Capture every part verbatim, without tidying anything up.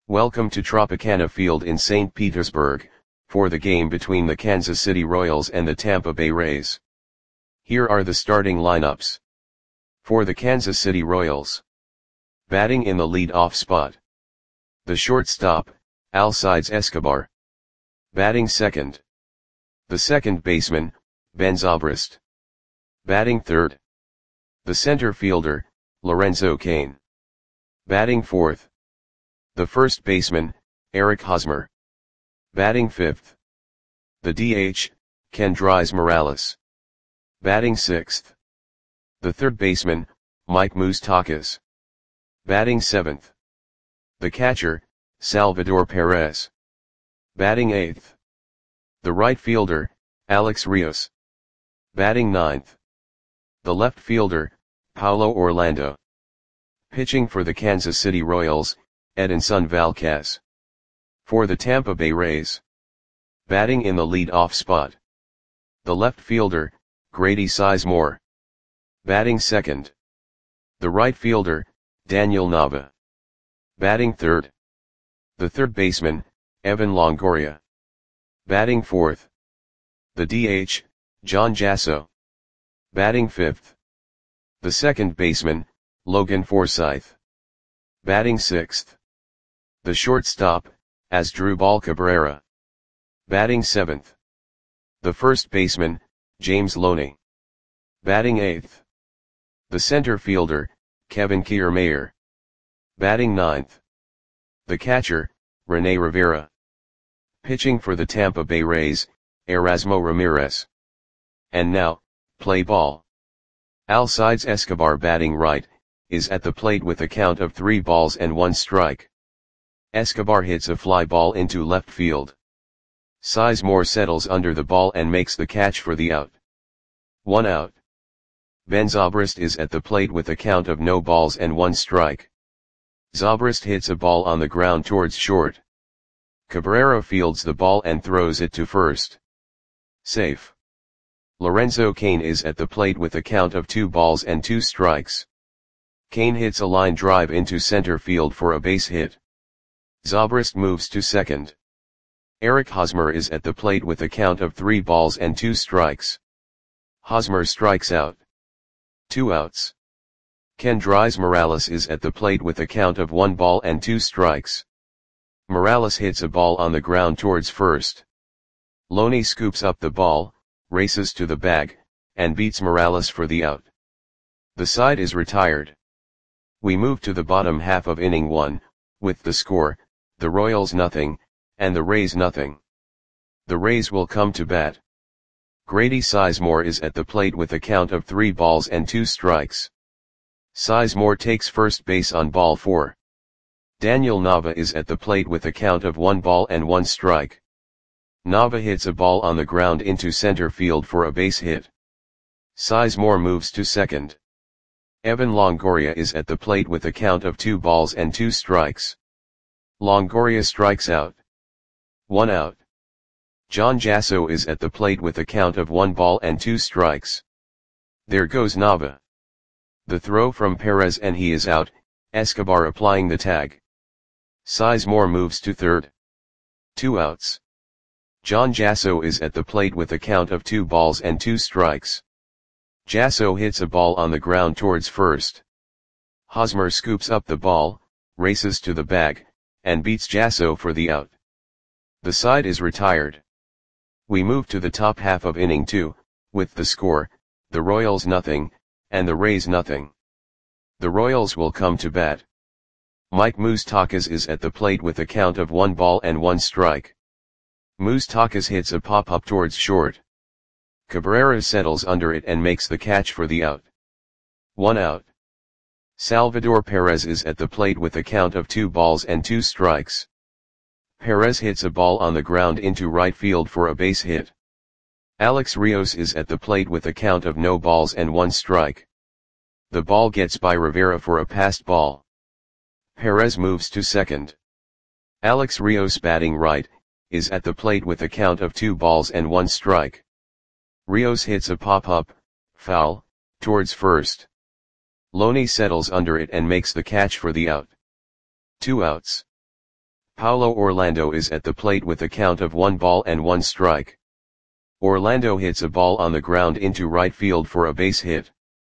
Welcome to Tropicana Field in Saint Petersburg, for the game between the Kansas City Royals and the Tampa Bay Rays. Here are the starting lineups. For the Kansas City Royals. Batting in the lead-off spot. The shortstop, Alcides Escobar. Batting second. The second baseman, Ben Zobrist. Batting third. The center fielder, Lorenzo Cain. Batting fourth. The first baseman, Eric Hosmer. Batting fifth. The D H, Kendrys Morales. Batting sixth. The third baseman, Mike Moustakas. Batting seventh. The catcher, Salvador Perez. Batting eighth. The right fielder, Alex Rios. Batting ninth. The left fielder, Paulo Orlando. Pitching for the Kansas City Royals, Edinson Valquez. For the Tampa Bay Rays. Batting in the lead-off spot. The left fielder, Grady Sizemore. Batting second. The right fielder, Daniel Nava. Batting third. The third baseman, Evan Longoria. Batting fourth. The D H, John Jasso. Batting fifth. The second baseman, Logan Forsythe. Batting sixth. The shortstop, Asdrubal Cabrera. Batting seventh. The first baseman, James Loney. Batting eighth. The center fielder, Kevin Kiermaier. Batting ninth. The catcher, Rene Rivera. Pitching for the Tampa Bay Rays, Erasmo Ramirez. And now, play ball. Alcides Escobar batting right, is at the plate with a count of three balls and one strike. Escobar hits a fly ball into left field. Sizemore settles under the ball and makes the catch for the out. One out. Ben Zobrist is at the plate with a count of no balls and one strike. Zobrist hits a ball on the ground towards short. Cabrera fields the ball and throws it to first. Safe. Lorenzo Cain is at the plate with a count of two balls and two strikes. Cain hits a line drive into center field for a base hit. Zobrist moves to second. Eric Hosmer is at the plate with a count of three balls and two strikes. Hosmer strikes out. Two outs. Kendrys Morales is at the plate with a count of one ball and two strikes. Morales hits a ball on the ground towards first. Loney scoops up the ball, races to the bag, and beats Morales for the out. The side is retired. We move to the bottom half of inning one, with the score, the Royals nothing, and the Rays nothing. The Rays will come to bat. Grady Sizemore is at the plate with a count of three balls and two strikes. Sizemore takes first base on ball four. Daniel Nava is at the plate with a count of one ball and one strike. Nava hits a ball on the ground into center field for a base hit. Sizemore moves to second. Evan Longoria is at the plate with a count of two balls and two strikes. Longoria strikes out. One out. John Jasso is at the plate with a count of one ball and two strikes. There goes Nava. The throw from Perez and he is out, Escobar applying the tag. Sizemore moves to third. Two outs. John Jasso is at the plate with a count of two balls and two strikes. Jasso hits a ball on the ground towards first. Hosmer scoops up the ball, races to the bag, and beats Jasso for the out. The side is retired. We move to the top half of inning two, with the score, the Royals nothing, and the Rays nothing. The Royals will come to bat. Mike Moustakas is at the plate with a count of one ball and one strike. Moustakas hits a pop-up towards short. Cabrera settles under it and makes the catch for the out. One out. Salvador Perez is at the plate with a count of two balls and two strikes. Perez hits a ball on the ground into right field for a base hit. Alex Rios is at the plate with a count of no balls and one strike. The ball gets by Rivera for a passed ball. Perez moves to second. Alex Rios batting right, is at the plate with a count of two balls and one strike. Rios hits a pop-up, foul, towards first. Loney settles under it and makes the catch for the out. Two outs. Paulo Orlando is at the plate with a count of one ball and one strike. Orlando hits a ball on the ground into right field for a base hit.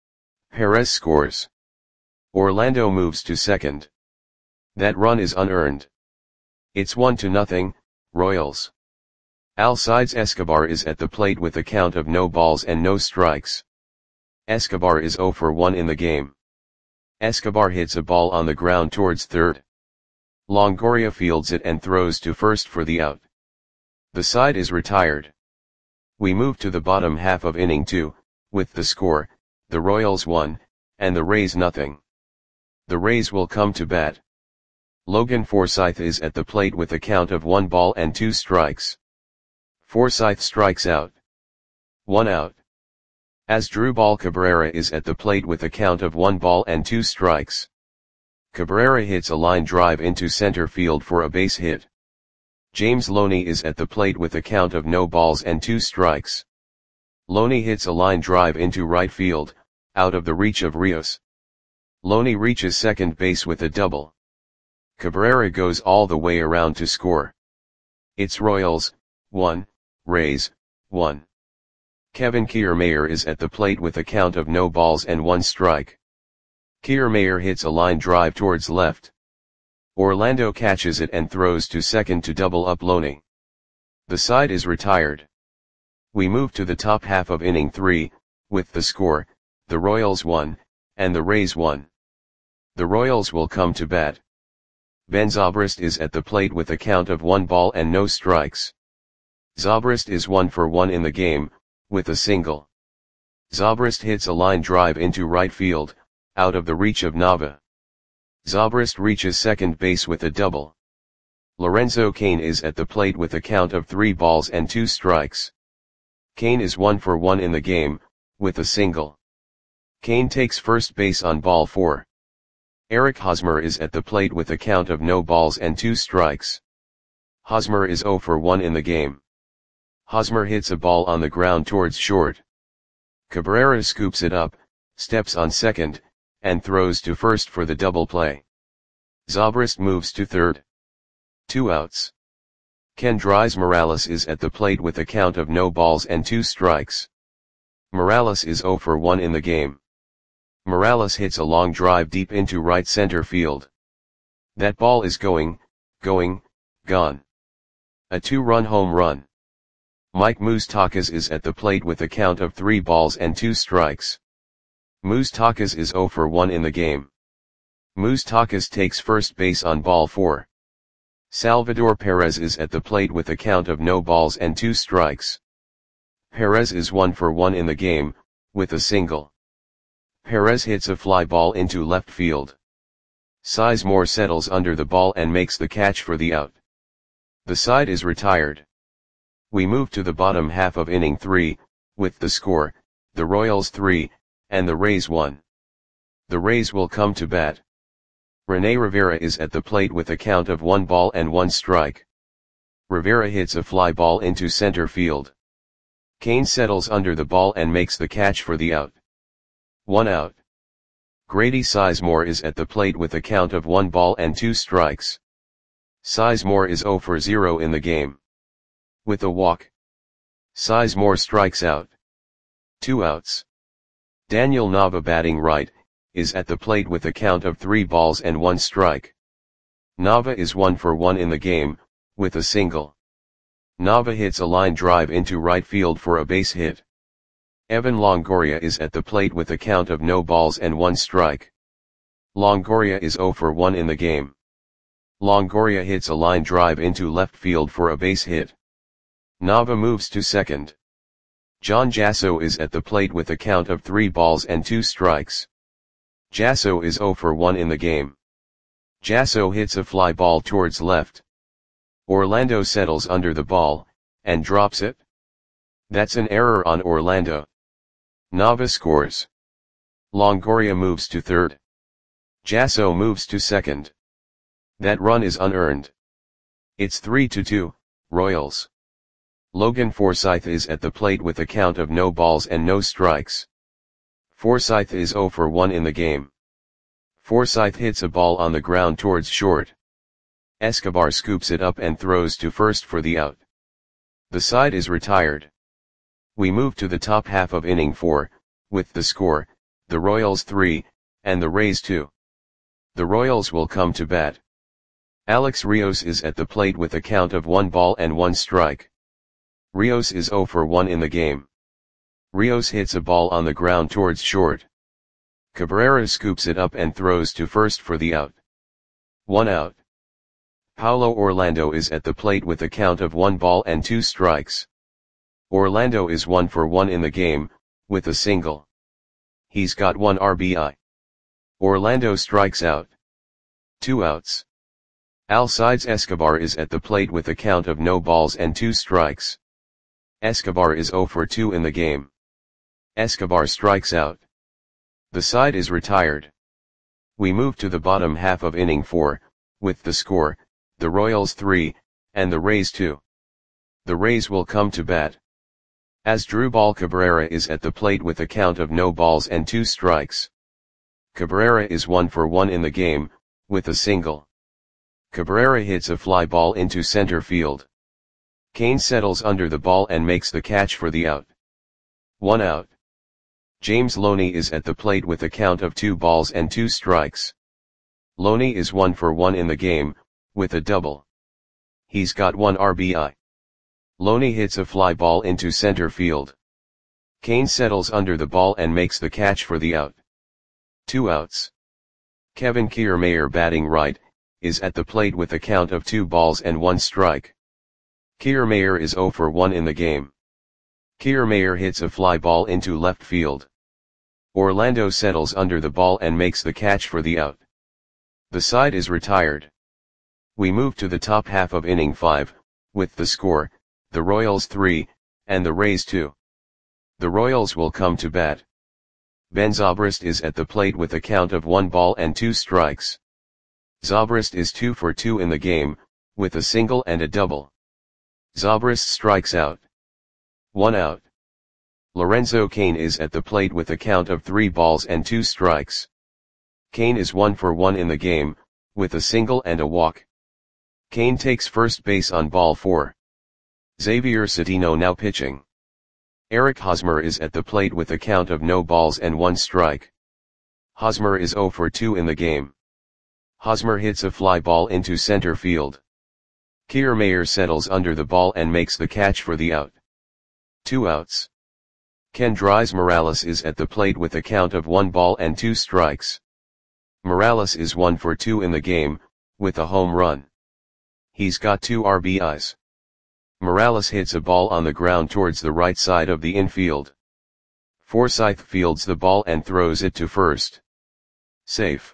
Perez scores. Orlando moves to second. That run is unearned. It's one to nothing, Royals. Alcides Escobar is at the plate with a count of no balls and no strikes. Escobar is zero for one in the game. Escobar hits a ball on the ground towards third. Longoria fields it and throws to first for the out. The side is retired. We move to the bottom half of inning two, with the score, the Royals one, and the Rays nothing. The Rays will come to bat. Logan Forsythe is at the plate with a count of one ball and two strikes. Forsythe strikes out. One out. Asdrubal Cabrera is at the plate with a count of one ball and two strikes. Cabrera hits a line drive into center field for a base hit. James Loney is at the plate with a count of no balls and two strikes. Loney hits a line drive into right field, out of the reach of Rios. Loney reaches second base with a double. Cabrera goes all the way around to score. It's Royals, one, Rays, one. Kevin Kiermaier is at the plate with a count of no balls and one strike. Kiermaier hits a line drive towards left. Orlando catches it and throws to second to double up Loney. The side is retired. We move to the top half of inning three, with the score, the Royals one, and the Rays one. The Royals will come to bat. Ben Zobrist is at the plate with a count of one ball and no strikes. Zobrist is one for one in the game, with a single. Zobrist hits a line drive into right field, out of the reach of Nava. Zobrist reaches second base with a double. Lorenzo Cain is at the plate with a count of three balls and two strikes. Cain is one for one in the game, with a single. Cain takes first base on ball four. Eric Hosmer is at the plate with a count of no balls and two strikes. Hosmer is zero for one in the game. Hosmer hits a ball on the ground towards short. Cabrera scoops it up, steps on second, and throws to first for the double play. Zobrist moves to third. Two outs. Kendrys Morales is at the plate with a count of no balls and two strikes. Morales is zero for one in the game. Morales hits a long drive deep into right center field. That ball is going, going, gone. A two-run home run. Mike Moustakas is at the plate with a count of three balls and two strikes. Moustakas is zero for one in the game. Moustakas takes first base on ball four. Salvador Perez is at the plate with a count of no balls and two strikes. Perez is one for one in the game, with a single. Perez hits a fly ball into left field. Sizemore settles under the ball and makes the catch for the out. The side is retired. We move to the bottom half of inning three, with the score, the Royals three, and the Rays one. The Rays will come to bat. Rene Rivera is at the plate with a count of one ball and one strike. Rivera hits a fly ball into center field. Cain settles under the ball and makes the catch for the out. One out. Grady Sizemore is at the plate with a count of one ball and two strikes. Sizemore is zero for zero in the game. With a walk. Sizemore strikes out. Two outs. Daniel Nava, batting right, is at the plate with a count of three balls and one strike. Nava is one for one in the game, with a single. Nava hits a line drive into right field for a base hit. Evan Longoria is at the plate with a count of no balls and one strike. Longoria is zero for one in the game. Longoria hits a line drive into left field for a base hit. Nava moves to second. John Jasso is at the plate with a count of three balls and two strikes. Jasso is zero for one in the game. Jasso hits a fly ball towards left. Orlando settles under the ball, and drops it. That's an error on Orlando. Nava scores. Longoria moves to third. Jasso moves to second. That run is unearned. It's three to two, Royals. Logan Forsythe is at the plate with a count of no balls and no strikes. Forsythe is zero for one in the game. Forsythe hits a ball on the ground towards short. Escobar scoops it up and throws to first for the out. The side is retired. We move to the top half of inning four, with the score, the Royals three, and the Rays two. The Royals will come to bat. Alex Rios is at the plate with a count of one ball and one strike. Rios is zero for one in the game. Rios hits a ball on the ground towards short. Cabrera scoops it up and throws to first for the out. One out. Paulo Orlando is at the plate with a count of one ball and two strikes. Orlando is one for one in the game, with a single. He's got one R B I. Orlando strikes out. Two outs. Alcides Escobar is at the plate with a count of no balls and two strikes. Escobar is zero for two in the game. Escobar strikes out. The side is retired. We move to the bottom half of inning four, with the score, the Royals three, and the Rays two. The Rays will come to bat. Asdrubal Cabrera is at the plate with a count of no balls and two strikes. Cabrera is one for one in the game, with a single. Cabrera hits a fly ball into center field. Kane settles under the ball and makes the catch for the out. One out. James Loney is at the plate with a count of two balls and two strikes. Loney is one for one in the game, with a double. He's got one R B I. Loney hits a fly ball into center field. Kane settles under the ball and makes the catch for the out. Two outs. Kevin Kiermaier, batting right, is at the plate with a count of two balls and one strike. Kiermaier is zero for one in the game. Kiermaier hits a fly ball into left field. Orlando settles under the ball and makes the catch for the out. The side is retired. We move to the top half of inning five, with the score, the Royals three, and the Rays two. The Royals will come to bat. Ben Zobrist is at the plate with a count of one ball and two strikes. Zobrist is two for two in the game, with a single and a double. Zobrist strikes out. One out. Lorenzo Cain is at the plate with a count of three balls and two strikes. Cain is one for one in the game, with a single and a walk. Cain takes first base on ball four. Xavier Cedeno now pitching. Eric Hosmer is at the plate with a count of no balls and one strike. Hosmer is zero for two in the game. Hosmer hits a fly ball into center field. Kiermaier settles under the ball and makes the catch for the out. Two outs. Kendrys Morales is at the plate with a count of one ball and two strikes. Morales is one for two in the game, with a home run. He's got two R B Is. Morales hits a ball on the ground towards the right side of the infield. Forsythe fields the ball and throws it to first. Safe.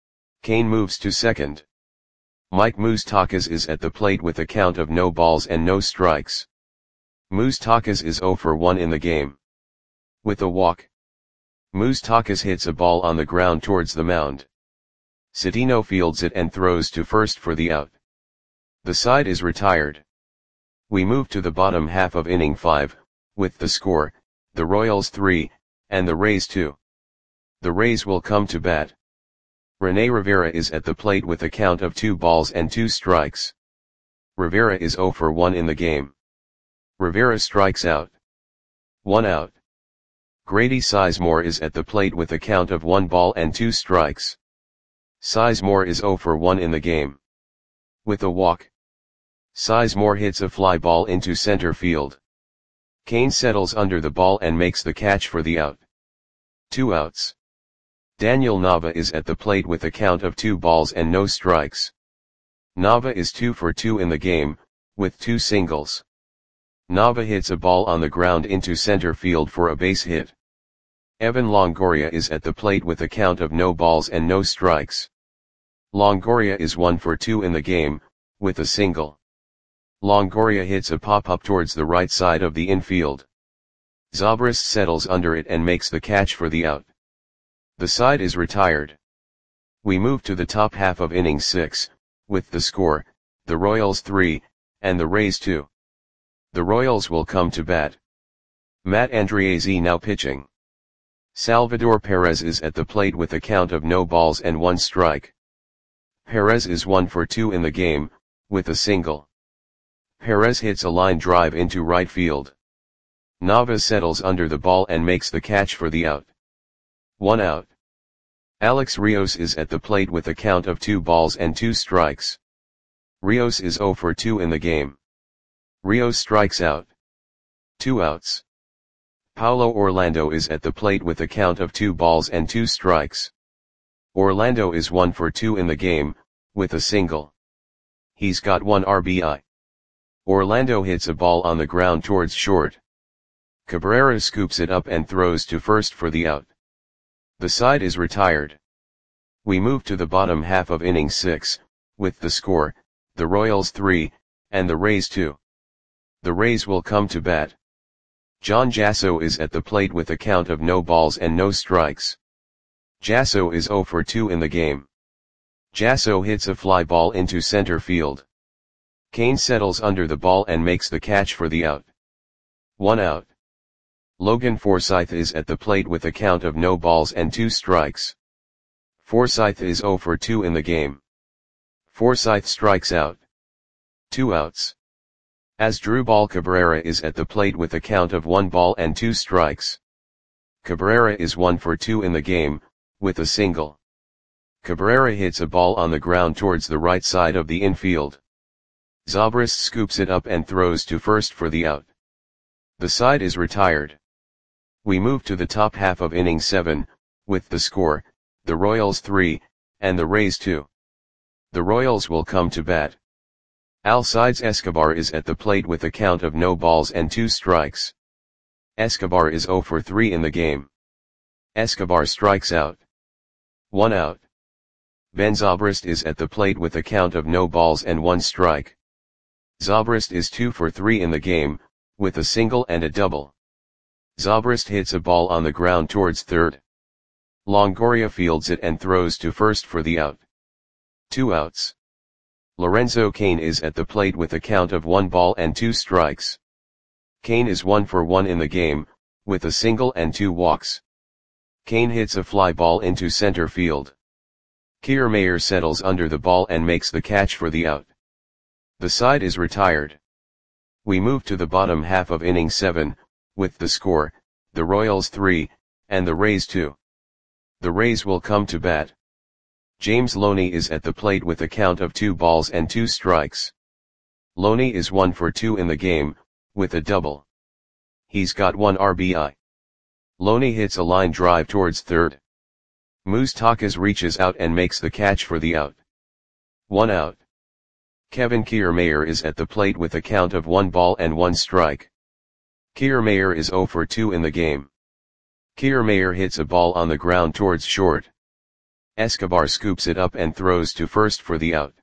Cain moves to second. Mike Moustakas is at the plate with a count of no balls and no strikes. Moustakas is zero for one in the game. With a walk. Moustakas hits a ball on the ground towards the mound. Cedeno fields it and throws to first for the out. The side is retired. We move to the bottom half of inning five, with the score, the Royals three, and the Rays two. The Rays will come to bat. Rene Rivera is at the plate with a count of two balls and two strikes. Rivera is zero for one in the game. Rivera strikes out. One out. Grady Sizemore is at the plate with a count of one ball and two strikes. Sizemore is zero for one in the game. With a walk. Sizemore hits a fly ball into center field. Cain settles under the ball and makes the catch for the out. Two outs. Daniel Nava is at the plate with a count of two balls and no strikes. Nava is two for two in the game, with two singles. Nava hits a ball on the ground into center field for a base hit. Evan Longoria is at the plate with a count of no balls and no strikes. Longoria is one for two in the game, with a single. Longoria hits a pop-up towards the right side of the infield. Zobrist settles under it and makes the catch for the out. The side is retired. We move to the top half of inning six, with the score, the Royals three, and the Rays two. The Royals will come to bat. Matt Andriese now pitching. Salvador Perez is at the plate with a count of no balls and one strike. Perez is one for two in the game, with a single. Perez hits a line drive into right field. Nava settles under the ball and makes the catch for the out. One out. Alex Rios is at the plate with a count of two balls and two strikes. Rios is zero for two in the game. Rios strikes out. Two outs. Paulo Orlando is at the plate with a count of two balls and two strikes. Orlando is one for two in the game, with a single. He's got one R B I. Orlando hits a ball on the ground towards short. Cabrera scoops it up and throws to first for the out. The side is retired. We move to the bottom half of inning six, with the score, the Royals three, and the Rays two. The Rays will come to bat. John Jasso is at the plate with a count of no balls and no strikes. Jasso is zero for two in the game. Jasso hits a fly ball into center field. Kane settles under the ball and makes the catch for the out. One out. Logan Forsythe is at the plate with a count of no balls and two strikes. Forsythe is zero for two in the game. Forsythe strikes out. Two outs. Asdrubal Cabrera is at the plate with a count of one ball and two strikes. Cabrera is one for two in the game, with a single. Cabrera hits a ball on the ground towards the right side of the infield. Zobrist scoops it up and throws to first for the out. The side is retired. We move to the top half of inning seven, with the score, the Royals three, and the Rays two. The Royals will come to bat. Alcides Escobar is at the plate with a count of no balls and two strikes. Escobar is zero for three in the game. Escobar strikes out. One out. Ben Zobrist is at the plate with a count of no balls and one strike. Zobrist is two for three in the game, with a single and a double. Zobrist hits a ball on the ground towards third. Longoria fields it and throws to first for the out. Two outs. Lorenzo Cain is at the plate with a count of one ball and two strikes. Cain is one for one in the game, with a single and two walks. Cain hits a fly ball into center field. Kiermaier settles under the ball and makes the catch for the out. The side is retired. We move to the bottom half of inning seven, with the score, the Royals three, and the Rays two. The Rays will come to bat. James Loney is at the plate with a count of two balls and two strikes. Loney is one for two in the game, with a double. He's got one R B I. Loney hits a line drive towards third. Moustakas reaches out and makes the catch for the out. One out. Kevin Kiermaier is at the plate with a count of one ball and one strike. Kiermaier is zero for two in the game. Kiermaier hits a ball on the ground towards short. Escobar scoops it up and throws to first for the out.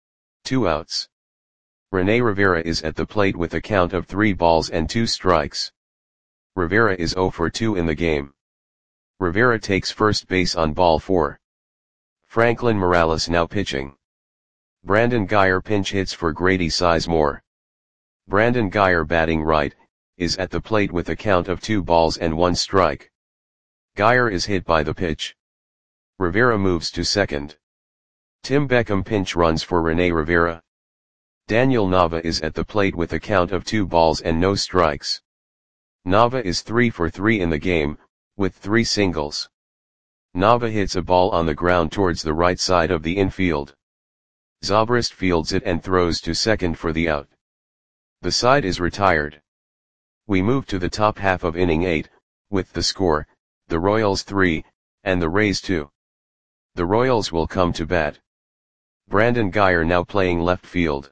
Two outs. Rene Rivera is at the plate with a count of three balls and two strikes. Rivera is zero for two in the game. Rivera takes first base on ball four. Franklin Morales now pitching. Brandon Guyer pinch hits for Grady Sizemore. Brandon Guyer batting right, is at the plate with a count of two balls and one strike. Guyer is hit by the pitch. Rivera moves to second. Tim Beckham pinch runs for Rene Rivera. Daniel Nava is at the plate with a count of two balls and no strikes. Nava is three for three in the game, with three singles. Nava hits a ball on the ground towards the right side of the infield. Zobrist fields it and throws to second for the out. The side is retired. We move to the top half of inning eight, with the score, the Royals three, and the Rays two. The Royals will come to bat. Brandon Guyer now playing left field.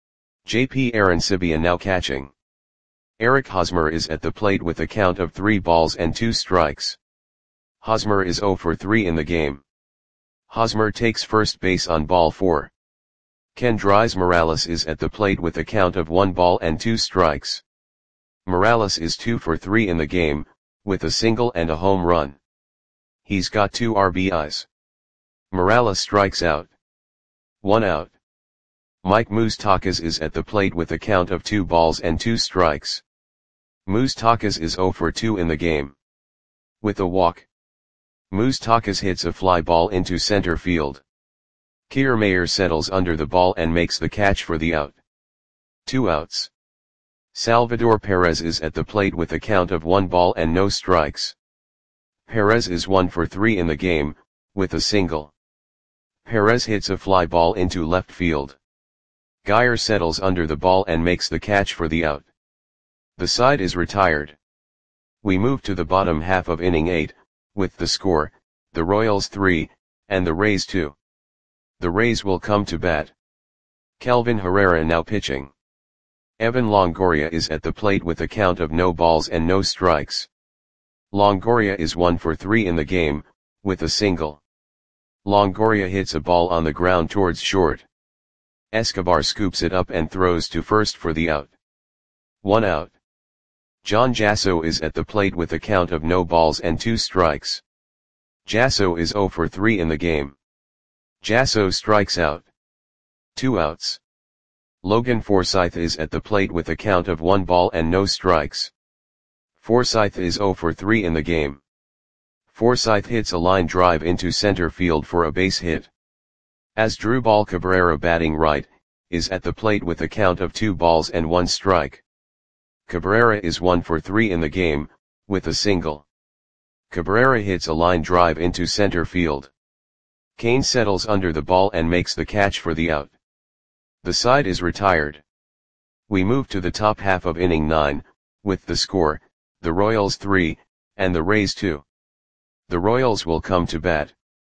J P Arancibia now catching. Eric Hosmer is at the plate with a count of three balls and two strikes. Hosmer is zero for three in the game. Hosmer takes first base on ball four. Kendrys Morales is at the plate with a count of one ball and two strikes. Morales is two for three in the game, with a single and a home run. He's got two R B Is. Morales strikes out. One out. Mike Moustakas is at the plate with a count of two balls and two strikes. Moustakas is zero for two in the game. With a walk. Moustakas hits a fly ball into center field. Kiermaier settles under the ball and makes the catch for the out. Two outs. Salvador Perez is at the plate with a count of one ball and no strikes. Perez is one for three in the game, with a single. Perez hits a fly ball into left field. Geyer settles under the ball and makes the catch for the out. The side is retired. We move to the bottom half of inning eight, with the score, the Royals three, and the Rays two. The Rays will come to bat. Kelvin Herrera now pitching. Evan Longoria is at the plate with a count of no balls and no strikes. Longoria is one for three in the game, with a single. Longoria hits a ball on the ground towards short. Escobar scoops it up and throws to first for the out. One out. John Jasso is at the plate with a count of no balls and two strikes. Jasso is zero for three in the game. Jasso strikes out. Two outs. Logan Forsythe is at the plate with a count of one ball and no strikes. Forsythe is zero for three in the game. Forsythe hits a line drive into center field for a base hit. Asdrubal Cabrera, batting right, is at the plate with a count of two balls and one strike. Cabrera is one for three in the game, with a single. Cabrera hits a line drive into center field. Kane settles under the ball and makes the catch for the out. The side is retired. We move to the top half of inning nine, with the score, the Royals three, and the Rays two. The Royals will come to bat.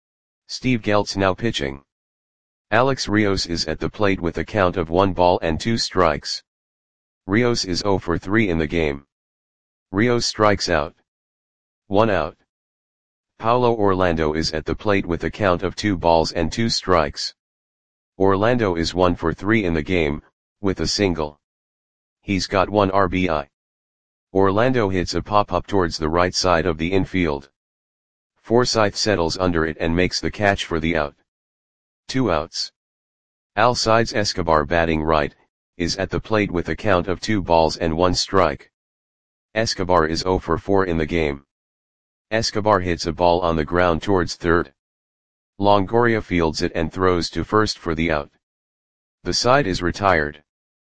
Steve Geltz now pitching. Alex Rios is at the plate with a count of one ball and two strikes. Rios is zero for three in the game. Rios strikes out. One out. Paulo Orlando is at the plate with a count of two balls and two strikes. Orlando is one for three in the game, with a single. He's got one R B I. Orlando hits a pop-up towards the right side of the infield. Forsythe settles under it and makes the catch for the out. Two outs. Alcides Escobar, batting right, is at the plate with a count of two balls and one strike. Escobar is zero for four in the game. Escobar hits a ball on the ground towards third. Longoria fields it and throws to first for the out. The side is retired.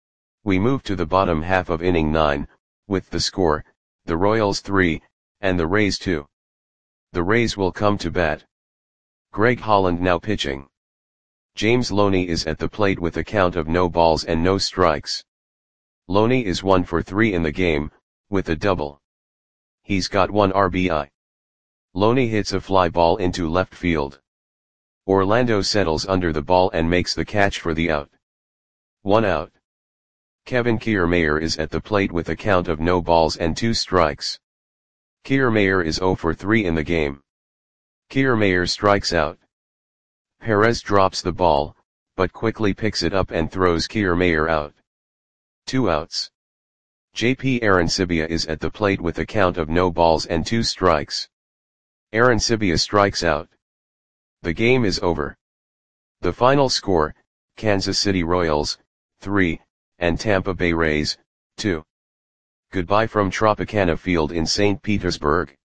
We move to the bottom half of inning nine, with the score, the Royals three, and the Rays two. The Rays will come to bat. Greg Holland now pitching. James Loney is at the plate with a count of no balls and no strikes. Loney is one for three in the game, with a double. He's got one R B I. Loney hits a fly ball into left field. Orlando settles under the ball and makes the catch for the out. One out. Kevin Kiermaier is at the plate with a count of no balls and two strikes. Kiermaier is zero for three in the game. Kiermaier strikes out. Perez drops the ball, but quickly picks it up and throws Kiermaier out. Two outs. J P Arancibia is at the plate with a count of no balls and two strikes. Arancibia strikes out. The game is over. The final score, Kansas City Royals, three, and Tampa Bay Rays, two. Goodbye from Tropicana Field in Saint Petersburg.